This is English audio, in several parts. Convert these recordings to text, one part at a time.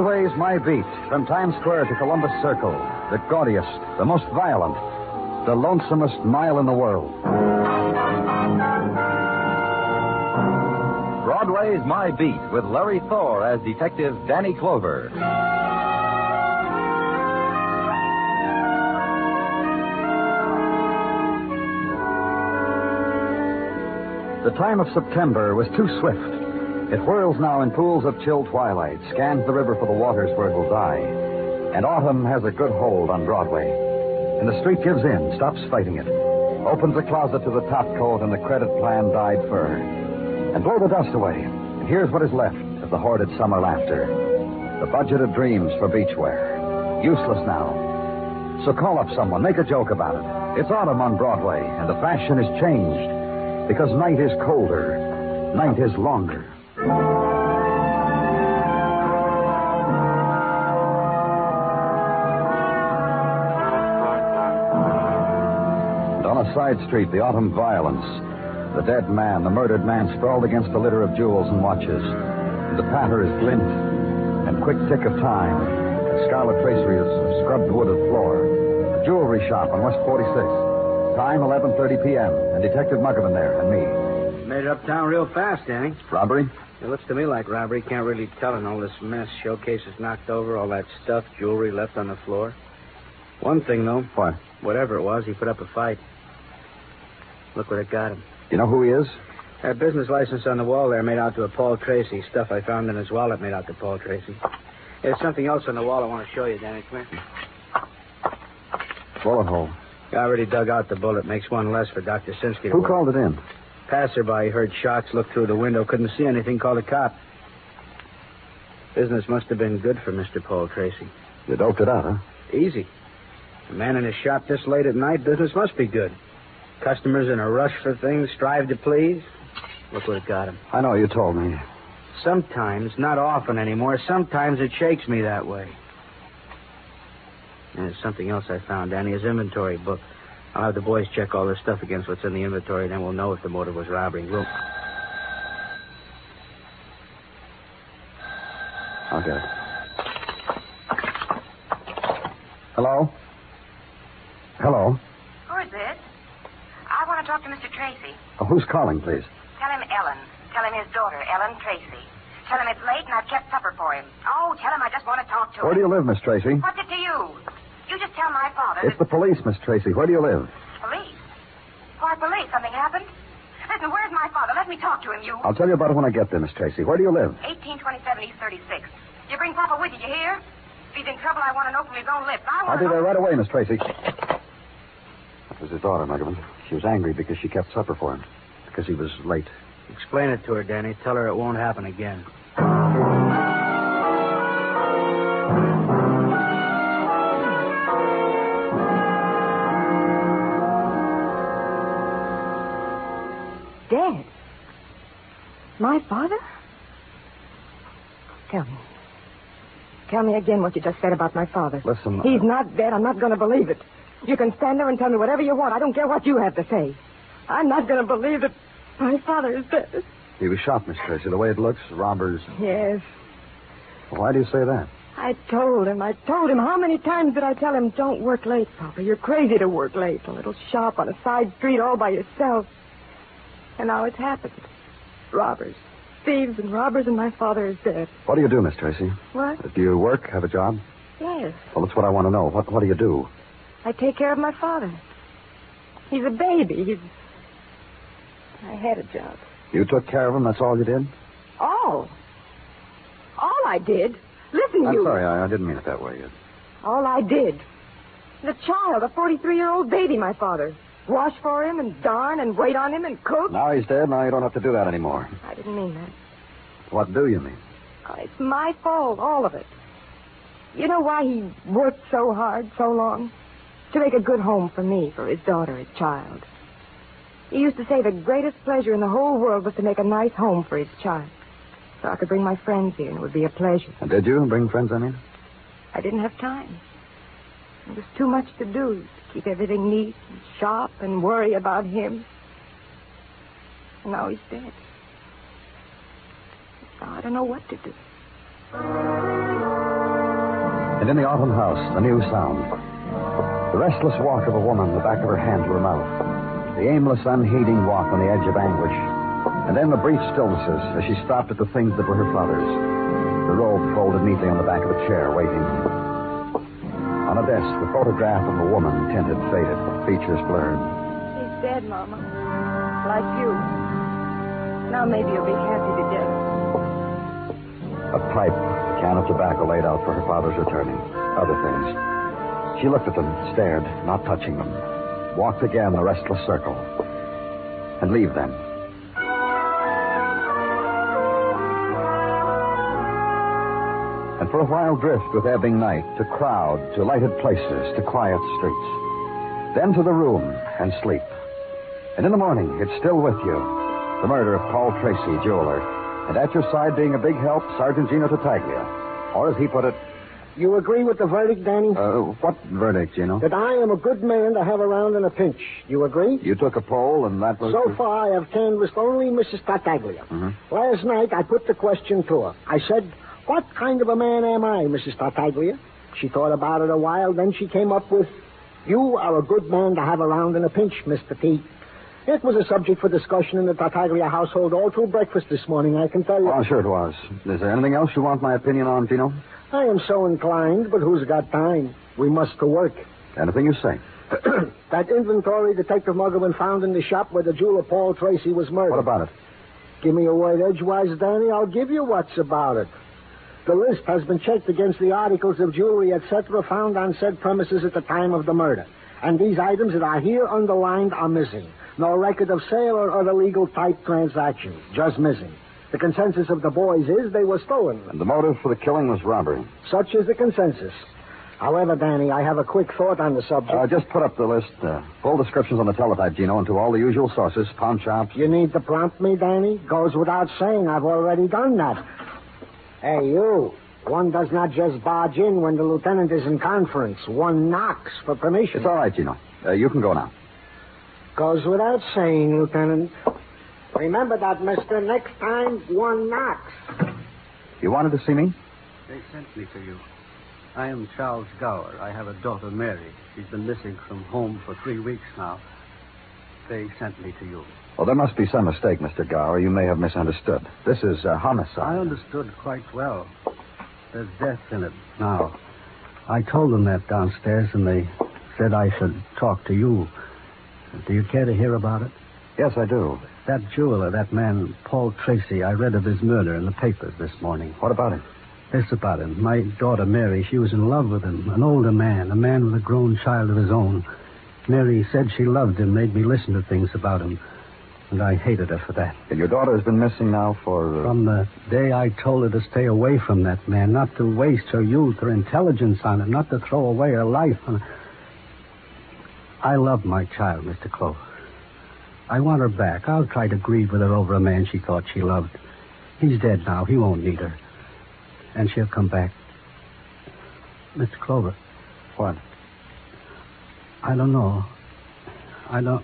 Broadway's My Beat, from Times Square to Columbus Circle, the gaudiest, the most violent, the lonesomest mile in the world. Broadway's My Beat, with Larry Thor as Detective Danny Clover. The time of September was too swift. It whirls now in pools of chill twilight, scans the river for the waters where it will die. And autumn has a good hold on Broadway. And the street gives in, stops fighting it, opens the closet to the top coat and the credit plan dyed fur. And blow the dust away. And here's what is left of the hoarded summer laughter. The budgeted dreams for beachwear. Useless now. So call up someone, make a joke about it. It's autumn on Broadway, and the fashion is changed. Because night is colder, night is longer. And on a side street, the autumn violence. The dead man, the murdered man, sprawled against a litter of jewels and watches. And the patter is glint and quick tick of time. And scarlet tracery of scrubbed wooded floor. A jewelry shop on West 46. Time 11:30 p.m. And Detective Muggavan there, and me. Made it uptown real fast, Danny. Robbery? It looks to me like robbery. Can't really tell in all this mess. Showcases knocked over, all that stuff, jewelry left on the floor. One thing, though. What? Whatever it was, he put up a fight. Look what it got him. You know who he is? That business license on the wall there made out to a Paul Tracy. Stuff I found in his wallet made out to Paul Tracy. There's something else on the wall I want to show you, Danny. Come here. Bullet hole. I already dug out the bullet. Makes one less for Dr. Sinsky. Who called it in? Passerby heard shots, looked through the window, couldn't see anything, called a cop. Business must have been good for Mr. Paul Tracy. You doped it out, huh? Easy. A man in his shop this late at night, business must be good. Customers in a rush for things, strive to please. Look what it got him. I know, you told me. Sometimes, not often anymore, sometimes it shakes me that way. And there's something else I found, Danny, his inventory book. I'll have the boys check all this stuff against what's in the inventory, then we'll know if the motive was robbery. I'll get it. Hello? Hello? Who is this? I want to talk to Mr. Tracy. Oh, who's calling, please? Tell him Ellen. Tell him his daughter, Ellen Tracy. Tell him it's late and I've kept supper for him. Oh, tell him I just want to talk to him. Where do you live, Miss Tracy? What's it to you? You just tell my father... It's the police, Miss Tracy. Where do you live? Police? Why, police? Something happened? Listen, where's my father? Let me talk to him, you... I'll tell you about it when I get there, Miss Tracy. Where do you live? 1827 East 36. You bring Papa with you, you hear? If he's in trouble, I want to know from his own lips. I'll be there right away, Miss Tracy. That was his daughter, Muggavan. She was angry because she kept supper for him. Because he was late. Explain it to her, Danny. Tell her it won't happen again. Dead? My father? Tell me. Tell me again what you just said about my father. Listen. He's not dead. I'm not going to believe it. You can stand there and tell me whatever you want. I don't care what you have to say. I'm not going to believe that my father is dead. He was shot, Miss Tracy. The way it looks, robbers. Yes. Why do you say that? I told him. How many times did I tell him, don't work late, Papa? You're crazy to work late. A little shop on a side street all by yourself. And now it's happened. Robbers. Thieves and robbers, and my father is dead. What do you do, Miss Tracy? What? Do you work, have a job? Yes. Well, that's what I want to know. What do you do? I take care of my father. He's a baby. I had a job. You took care of him, that's all you did? All I did. Listen, I'm sorry, I didn't mean it that way. All I did. The child, a 43-year-old baby, my father. Wash for him and darn and wait on him and cook. Now he's dead, now you don't have to do that anymore. I didn't mean that. What do you mean? Oh, it's my fault, all of it. You know why he worked so hard, so long? To make a good home for me, for his daughter, his child. He used to say the greatest pleasure in the whole world was to make a nice home for his child. So I could bring my friends here, and it would be a pleasure. And did you bring friends, I mean? I didn't have time. There was too much to do, to keep everything neat and sharp and worry about him. And now he's dead. Now I don't know what to do. And in the Autumn house, the new sound. The restless walk of a woman, the back of her hand to her mouth. The aimless, unheeding walk on the edge of anguish. And then the brief stillnesses as she stopped at the things that were her father's. The robe folded neatly on the back of a chair, waiting. On a desk, the photograph of a woman, tinted, faded, features blurred. He's dead, Mama. Like you. Now maybe you'll be happy to death. A pipe, a can of tobacco laid out for her father's returning. Other things. She looked at them, stared, not touching them. Walked again the restless circle. And leave them. And for a while drift with ebbing night to crowd, to lighted places, to quiet streets. Then to the room and sleep. And in the morning, it's still with you. The murder of Paul Tracy, jeweler. And at your side being a big help, Sergeant Gino Tartaglia. Or as he put it... You agree with the verdict, Danny? What verdict, Gino? That I am a good man to have around in a pinch. You agree? You took a poll and that was... So far, I have canvassed only Mrs. Tartaglia. Mm-hmm. Last night, I put the question to her. I said, what kind of a man am I, Mrs. Tartaglia? She thought about it a while, then she came up with, you are a good man to have around in a pinch, Mr. T. It was a subject for discussion in the Tartaglia household all through breakfast this morning, I can tell you. Oh, sure it was. Is there anything else you want my opinion on, Gino? I am so inclined, but who's got time? We must to work. Anything you say. That inventory Detective Muggerman found in the shop where the jeweler Paul Tracy was murdered. What about it? Give me a word edgewise, Danny. I'll give you what's about it. The list has been checked against the articles of jewelry, etc., found on said premises at the time of the murder. And these items that are here underlined are missing. No record of sale or other legal type transaction. Just missing. The consensus of the boys is they were stolen. And the motive for the killing was robbery. Such is the consensus. However, Danny, I have a quick thought on the subject. Just put up the list. Full descriptions on the teletype, Gino, and to all the usual sources, pawn shops. You need to prompt me, Danny? Goes without saying. I've already done that. Hey, you. One does not just barge in when the lieutenant is in conference. One knocks for permission. It's all right, Gino. You can go now. Goes without saying, Lieutenant. Remember that, mister. Next time, one knocks. You wanted to see me? They sent me to you. I am Charles Gower. I have a daughter, Mary. She's been missing from home for 3 weeks now. They sent me to you. Well, there must be some mistake, Mr. Gower. You may have misunderstood. This is homicide. I understood quite well. There's death in it now. I told them that downstairs, and they said I should talk to you. Do you care to hear about it? Yes, I do. That jeweler, that man, Paul Tracy, I read of his murder in the papers this morning. What about him? This about him. My daughter, Mary, she was in love with him. An older man, a man with a grown child of his own. Mary said she loved him, made me listen to things about him. And I hated her for that. And your daughter has been missing now for... From the day I told her to stay away from that man, not to waste her youth, her intelligence on him, not to throw away her life on him. I love my child, Mr. Clover. I want her back. I'll try to grieve with her over a man she thought she loved. He's dead now. He won't need her. And she'll come back. Mr. Clover. What? I don't know. I don't...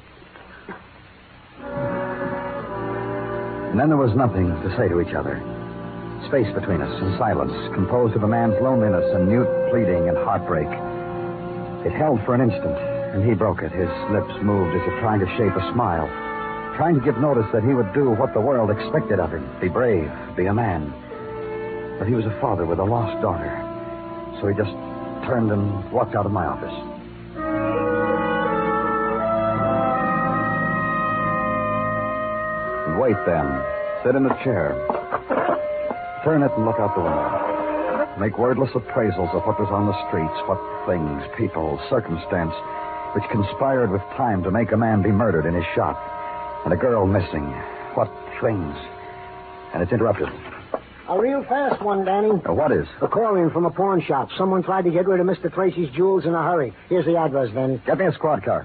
And then there was nothing to say to each other. Space between us and silence, composed of a man's loneliness and mute pleading and heartbreak. It held for an instant, and he broke it. His lips moved as if trying to shape a smile, trying to give notice that he would do what the world expected of him, be brave, be a man. But he was a father with a lost daughter, so he just turned and walked out of my office. Wait, then. Sit in a chair. Turn it and look out the window. Make wordless appraisals of what was on the streets, what things, people, circumstance, which conspired with time to make a man be murdered in his shop, and a girl missing. What things? And it's interrupted. A real fast one, Danny. What is? A call in from a pawn shop. Someone tried to get rid of Mr. Tracy's jewels in a hurry. Here's the address, Danny. Get me a squad car.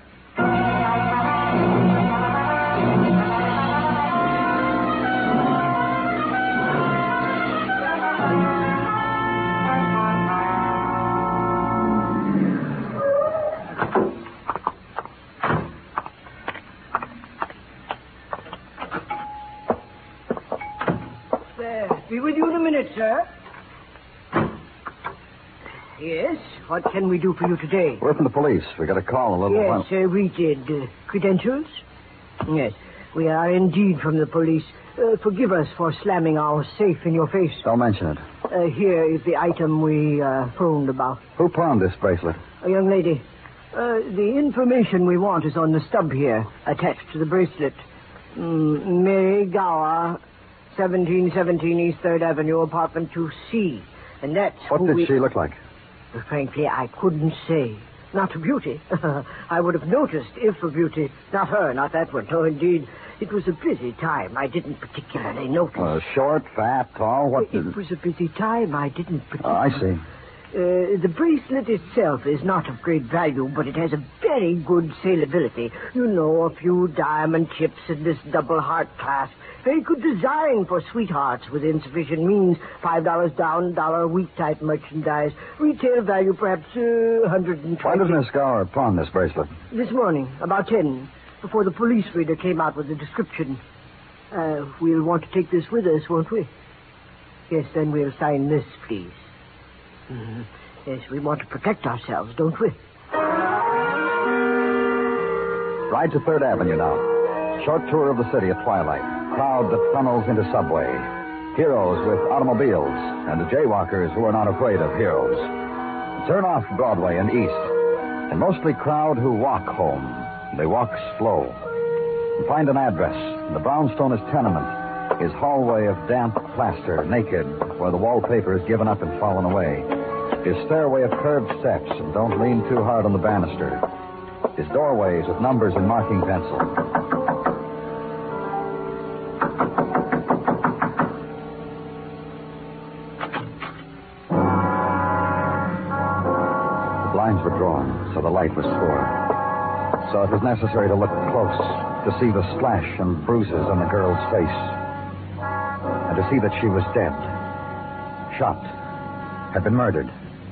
Be with you in a minute, sir. Yes? What can we do for you today? We're from the police. We got a call a little while. Yes, we did. Credentials? Yes, we are indeed from the police. Forgive us for slamming our safe in your face. Don't mention it. Here is the item we phoned about. Who pawned this bracelet? A young lady. The information we want is on the stub here, attached to the bracelet. Mary Gower, 1717 East 3rd Avenue, apartment 2C. And that's What did she look like? Frankly, I couldn't say. Not a beauty. I would have noticed if a beauty. Not her, not that one. No, indeed. It was a busy time. I didn't particularly notice. Short, fat, tall, what? It was a busy time. I didn't I particularly... see. The bracelet itself is not of great value, but it has a very good salability. You know, a few diamond chips in this double heart clasp. Very good design for sweethearts with insufficient means. $5 down, $1 a week type merchandise. Retail value perhaps $120. Why does Miss Gower pawn this bracelet? This morning, about 10, before the police reader came out with a description. We'll want to take this with us, won't we? Yes, then we'll sign this, please. Mm-hmm. Yes, we want to protect ourselves, don't we? Ride to 3rd Avenue now. Short tour of the city at twilight. Crowd that funnels into Subway. Heroes with automobiles and the jaywalkers who are not afraid of heroes. Turn off Broadway and East. And mostly crowd who walk home. They walk slow. And find an address. The brownstone is tenement. His hallway of damp plaster, naked, where the wallpaper is given up and fallen away. His stairway of curved steps, and don't lean too hard on the banister. His doorways with numbers in marking pencil. The blinds were drawn, so the light was poor. So it was necessary to look close to see the slash and bruises on the girl's face. And to see that she was dead. Shot. Had been murdered.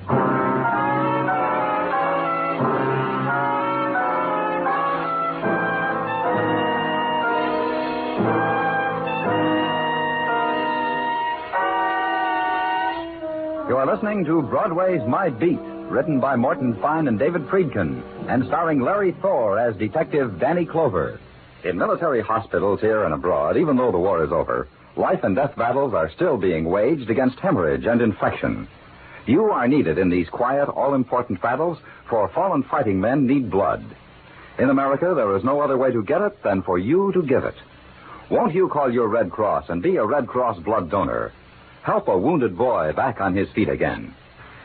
You are listening to Broadway's My Beat, written by Morton Fine and David Friedkin, and starring Larry Thor as Detective Danny Clover. In military hospitals here and abroad, even though the war is over, life and death battles are still being waged against hemorrhage and infection. You are needed in these quiet, all-important battles, for fallen fighting men need blood. In America, there is no other way to get it than for you to give it. Won't you call your Red Cross and be a Red Cross blood donor? Help a wounded boy back on his feet again.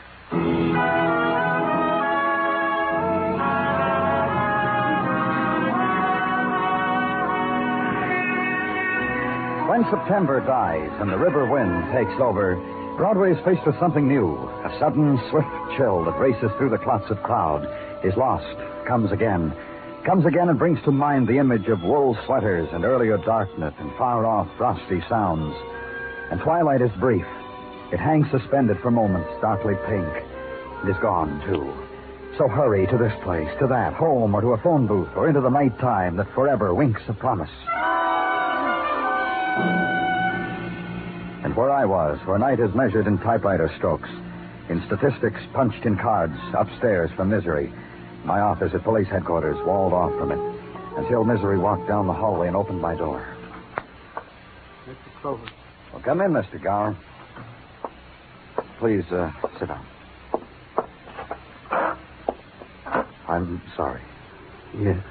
When September dies and the river wind takes over, Broadway is faced with something new. A sudden, swift chill that races through the clots of crowd, is lost, comes again and brings to mind the image of wool sweaters and earlier darkness and far-off frosty sounds. And twilight is brief. It hangs suspended for moments, darkly pink. It is gone, too. So hurry to this place, to that, home, or to a phone booth, or into the night time that forever winks a promise. And where I was, where night is measured in typewriter strokes, in statistics punched in cards, upstairs from Misery, my office at police headquarters, walled off from it, until Misery walked down the hallway and opened my door. Mr. Clover. Well, come in, Mr. Gower. Please, sit down. I'm sorry. Yes.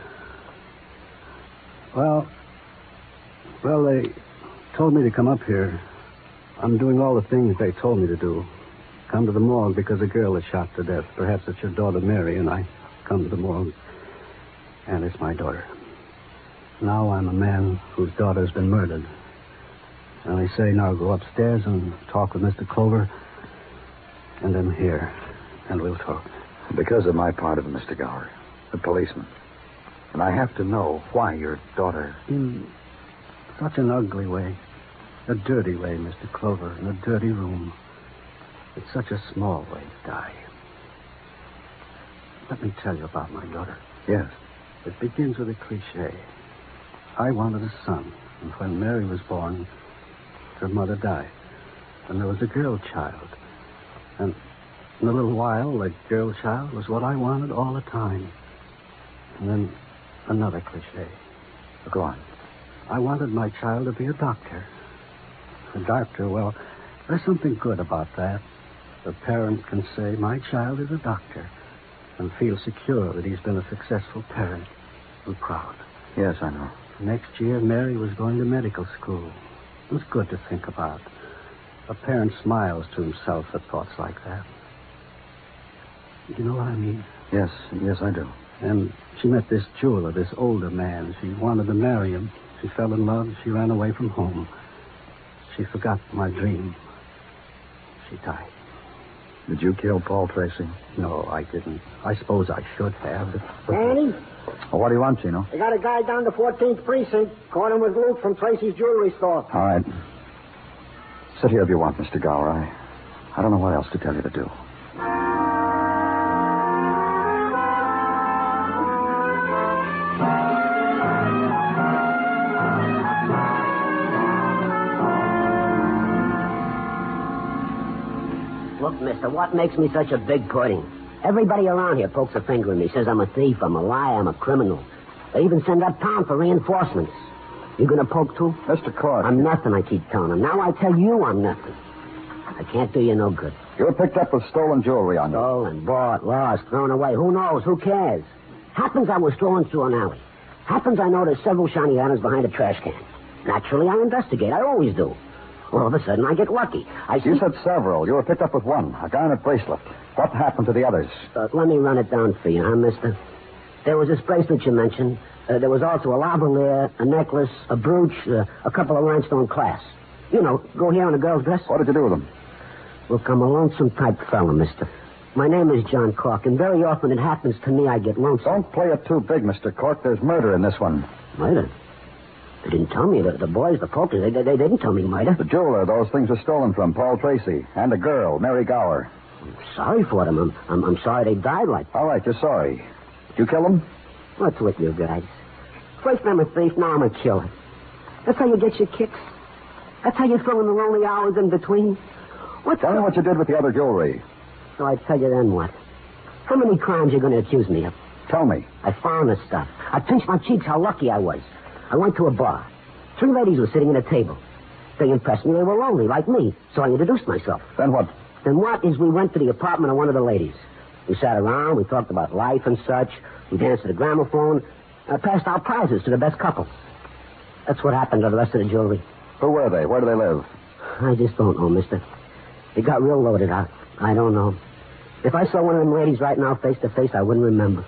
Well, they told me to come up here. I'm doing all the things they told me to do. Come to the morgue because a girl is shot to death. Perhaps it's your daughter, Mary, and I come to the morgue. And it's my daughter. Now I'm a man whose daughter's been murdered. And I say now go upstairs and talk with Mr. Clover. And I'm here. And we'll talk. Because of my part of it, Mr. Gower, the policeman. And I have to know why your daughter... In such an ugly way. A dirty way, Mr. Clover, in a dirty room. It's such a small way to die. Let me tell you about my daughter. Yes. It begins with a cliché. I wanted a son, and when Mary was born, her mother died. And there was a girl child. And In a little while, the girl child was what I wanted all the time. And then another cliche. Go on. I wanted my child to be a doctor. A doctor, well, there's something good about that. The parent can say, my child is a doctor, and feel secure that he's been a successful parent and proud. Yes, I know. Next year, Mary was going to medical school. It was good to think about. A parent smiles to himself at thoughts like that. You know what I mean? Yes, I do. And she met this jeweler, this older man. She wanted to marry him. She fell in love. She ran away from home. She forgot my dream. She died. Did you kill Paul Tracy? No, I didn't. I suppose I should have. Danny? Well, what do you want, Chino? I got a guy down to 14th Precinct. Caught him with loot from Tracy's jewelry store. All right. Sit here if you want, Mr. Gower. I don't know what else to tell you to do. Look, mister, what makes me such a big pudding? Everybody around here pokes a finger at me, says I'm a thief, I'm a liar, I'm a criminal. They even send up town for reinforcements. You gonna poke too? Mr. Cork. I'm nothing, I keep telling them. Now I tell you I'm nothing. I can't do you no good. You were picked up with stolen jewelry on you. Stolen, bought, lost, thrown away. Who knows? Who cares? Happens I was strolling through an alley. Happens I noticed several shiny items behind a trash can. Naturally, I investigate. I always do. All of a sudden, I get lucky. You said several. You were picked up with one, a garnet bracelet. What happened to the others? Let me run it down for you, huh, mister? There was this bracelet you mentioned. There was also a lavalier, a necklace, a brooch, a couple of rhinestone clasps. You know, go here on a girl's dress. What did you do with them? Look, I'm a lonesome type fella, mister. My name is John Cork, and very often it happens to me I get lonesome. Don't play it too big, Mr. Cork. There's murder in this one. Murder? They didn't tell me. The boys, the pokers, they didn't tell me murder. The jeweler those things were stolen from, Paul Tracy, and a girl, Mary Gower. I'm sorry for them. I'm sorry they died like that. All right, you're sorry. Did you kill them? What's with you guys? First I'm a thief, now I'm a killer. That's how you get your kicks. That's how you fill in the lonely hours in between. Tell me what you did with the other jewelry. So I tell you then what? How many crimes you going to accuse me of? Tell me. I found the stuff. I pinched my cheeks how lucky I was. I went to a bar. 3 ladies were sitting at a table. They impressed me. They were lonely, like me. So I introduced myself. Then what? Then what is we went to the apartment of one of the ladies. We sat around. We talked about life and such. We danced to the gramophone. Passed out prizes to the best couple. That's what happened to the rest of the jewelry. Who were they? Where do they live? I just don't know, mister. It got real loaded out. I don't know. If I saw one of them ladies right now face to face, I wouldn't remember.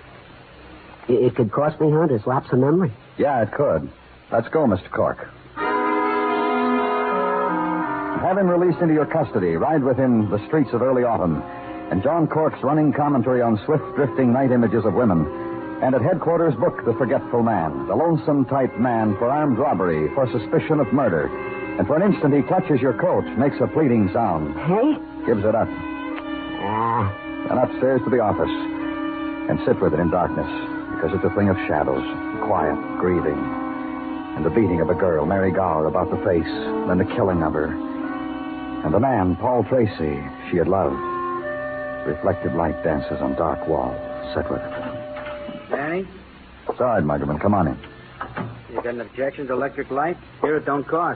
It could cost me, huh, this lapse of memory? Yeah, it could. Let's go, Mr. Cork. Have him released into your custody. Ride with him the streets of early autumn. And John Cork's running commentary on swift drifting night images of women. And at headquarters, book The Forgetful Man, the lonesome type man for armed robbery, for suspicion of murder. And for an instant he clutches your coat, makes a pleading sound. Hey? Gives it up. Ah. And upstairs to the office. And sit with it in darkness, because it's a thing of shadows, quiet, grieving. And the beating of a girl, Mary Gower, about the face, then the killing of her. And the man, Paul Tracy, she had loved. Reflected light dances on dark walls. Sit with it. Danny? Sergeant Muggerman, come on in. You got an objection to electric light? Here it don't cost.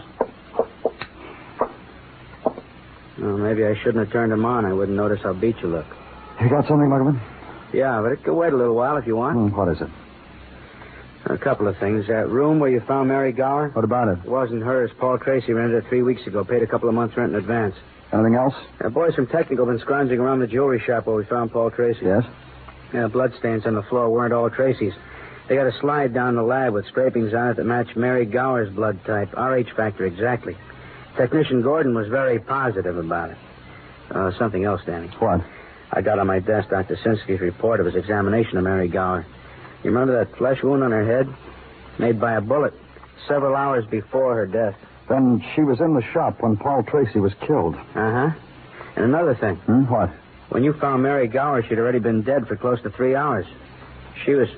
Well, maybe I shouldn't have turned them on. I wouldn't notice how beat you look. You got something, Muggerman? Yeah, but it could wait a little while if you want. What is it? A couple of things. That room where you found Mary Gower? What about it? It wasn't hers. Paul Tracy rented it 3 weeks ago. Paid a couple of months' rent in advance. Anything else? Boys from Technical been scrounging around the jewelry shop where we found Paul Tracy. Yes? Yeah, bloodstains on the floor weren't all Tracy's. They got a slide down the lab with scrapings on it that matched Mary Gower's blood type. RH factor exactly. Technician Gordon was very positive about it. Something else, Danny. What? I got on my desk Dr. Sinsky's report of his examination of Mary Gower. You remember that flesh wound on her head? Made by a bullet several hours before her death. Then she was in the shop when Paul Tracy was killed. Uh-huh. And another thing. What? When you found Mary Gower, she'd already been dead for close to 3 hours. She was...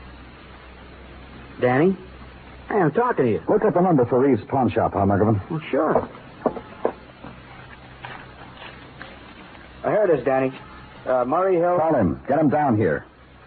Danny? Hey, I'm talking to you. Look up the number for Reeves' pawn shop, huh, Muggerman? Well, sure. Here it is, Danny. Murray Hill. Call him. Get him down here.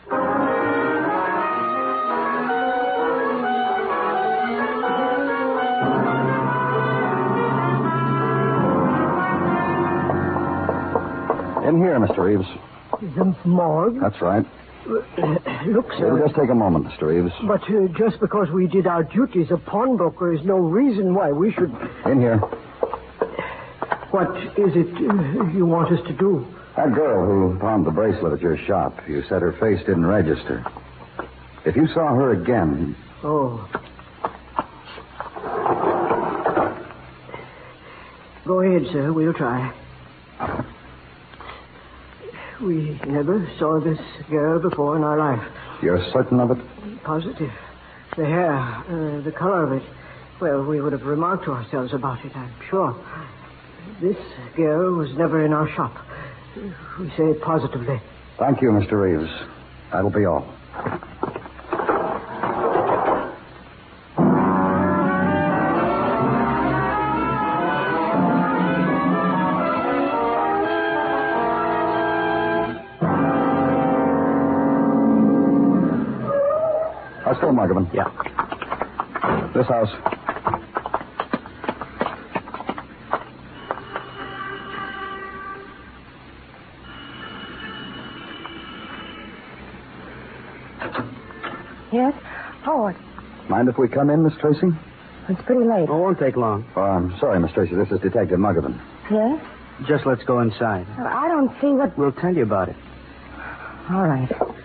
In here, Mr. Reeves. The morgue? That's right. Look, sir. It'll just take a moment, Mr. Reeves. But just because we did our duty as a pawnbroker is no reason why we should... In here. What is it you want us to do? That girl who pawned the bracelet at your shop, you said her face didn't register. If you saw her again... Oh. Go ahead, sir. We'll try. We never saw this girl before in our life. You're certain of it? Positive. The hair, the color of it. Well, we would have remarked to ourselves about it, I'm sure. This girl was never in our shop. We say it positively. Thank you, Mr. Reeves. That'll be all. Let's go, Muggavan. Yeah. This house. Yes? Howard. Mind if we come in, Miss Tracy? It's pretty late. Oh, it won't take long. Oh, I'm sorry, Miss Tracy. This is Detective Muggavan. Yes? Just let's go inside. I don't see what... We'll tell you about it. All right.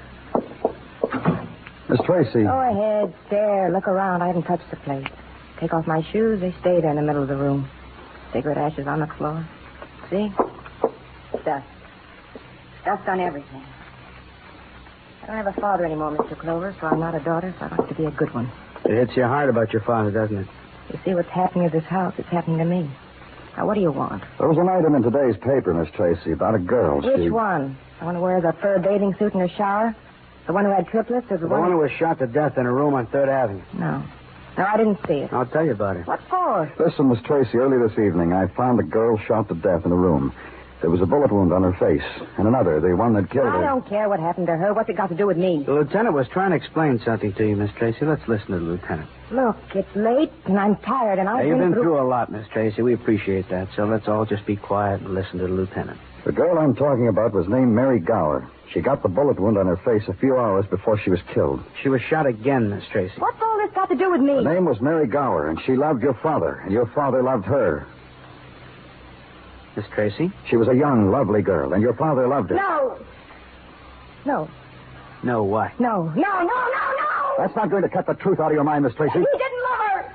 Miss Tracy. Go ahead, stare, look around. I haven't touched the place. Take off my shoes. They stay there in the middle of the room. Cigarette ashes on the floor. See? Dust. Dust on everything. I don't have a father anymore, Mr. Clover, so I'm not a daughter, so I'd like to be a good one. It hits your heart about your father, doesn't it? You see what's happening at this house? It's happening to me. Now, what do you want? There was an item in today's paper, Miss Tracy, about a girl. Which one? The one who wears a fur bathing suit in her shower? The one who had triplets? Or The one who was shot to death in a room on 3rd Avenue. No. No, I didn't see it. I'll tell you about it. What for? Listen, Miss Tracy, early this evening, I found a girl shot to death in a room. There was a bullet wound on her face, and another, the one that killed her. I don't care what happened to her. What's it got to do with me? The lieutenant was trying to explain something to you, Miss Tracy. Let's listen to the lieutenant. Look, it's late, and I'm tired, and I've You've been through a lot, Miss Tracy. We appreciate that. So let's all just be quiet and listen to the lieutenant. The girl I'm talking about was named Mary Gower. She got the bullet wound on her face a few hours before she was killed. She was shot again, Miss Tracy. What's all this got to do with me? Her name was Mary Gower, and she loved your father, and your father loved her. Miss Tracy? She was a young, lovely girl, and your father loved her. No. No. No, what? No. No. That's not going to cut the truth out of your mind, Miss Tracy. He didn't love her.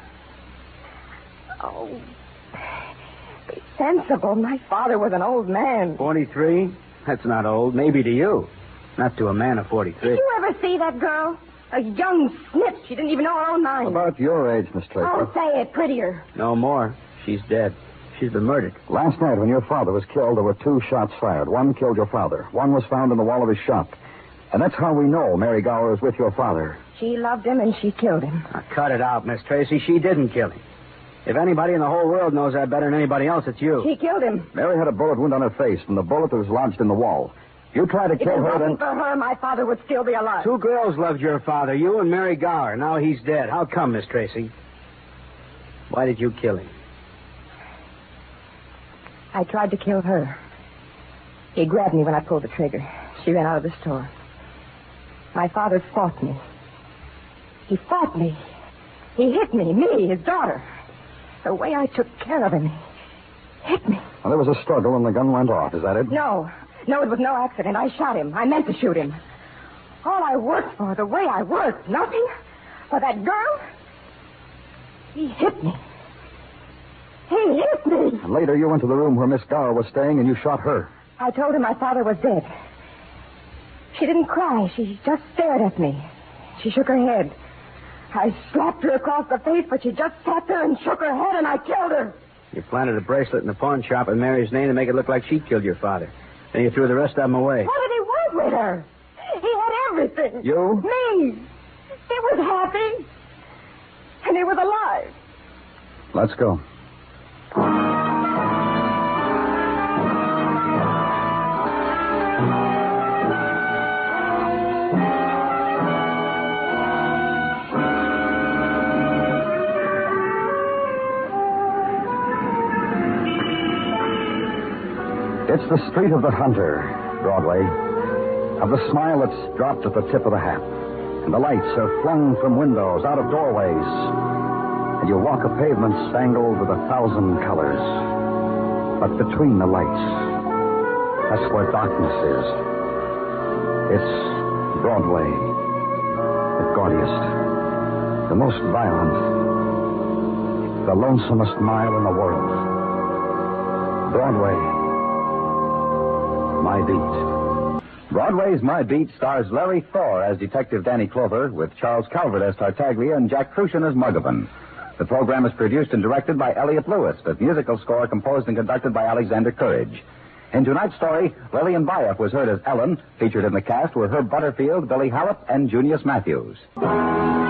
Oh. Be sensible. My father was an old man. 43? That's not old. Maybe to you. Not to a man of 43. Did you ever see that girl? A young snip. She didn't even know her own mind. About your age, Miss Tracy. Oh, say it prettier. No more. She's dead. She's been murdered. Last night, when your father was killed, there were 2 shots fired. One killed your father. One was found in the wall of his shop. And that's how we know Mary Gower is with your father. She loved him, and she killed him. Now, cut it out, Miss Tracy. She didn't kill him. If anybody in the whole world knows that better than anybody else, it's you. She killed him. Mary had a bullet wound on her face from the bullet that was lodged in the wall. You tried to If it kill her, wasn't then... for her, my father would still be alive. 2 girls loved your father, you and Mary Gower. Now he's dead. How come, Miss Tracy? Why did you kill him? I tried to kill her. He grabbed me when I pulled the trigger. She ran out of the store. My father fought me. He fought me. He hit me, his daughter. The way I took care of him, he hit me. Well, there was a struggle and the gun went off. Is that it? No, it was no accident. I shot him. I meant to shoot him. All I worked for, the way I worked, nothing. For that girl, he hit me. He hit me. And later, you went to the room where Miss Gower was staying and you shot her. I told him my father was dead. She didn't cry. She just stared at me. She shook her head. I slapped her across the face, but she just sat there and shook her head, and I killed her. You planted a bracelet in the pawn shop in Mary's name to make it look like she killed your father. Then you threw the rest of them away. What did he want with her? He had everything. You? Me. He was happy. And he was alive. Let's go. It's the street of the hunter, Broadway, of the smile that's dropped at the tip of the hat. And the lights are flung from windows, out of doorways. And you walk a pavement spangled with 1,000 colors. But between the lights, that's where darkness is. It's Broadway, the gaudiest, the most violent, the lonesomest mile in the world. Broadway, my beat. Broadway's My Beat stars Larry Thor as Detective Danny Clover, with Charles Calvert as Tartaglia and Jack Crucian as Muggavan. The program is produced and directed by Elliot Lewis, with musical score composed and conducted by Alexander Courage. In tonight's story, Lillian Bayef was heard as Ellen. Featured in the cast were Herb Butterfield, Billy Hallop, and Junius Matthews.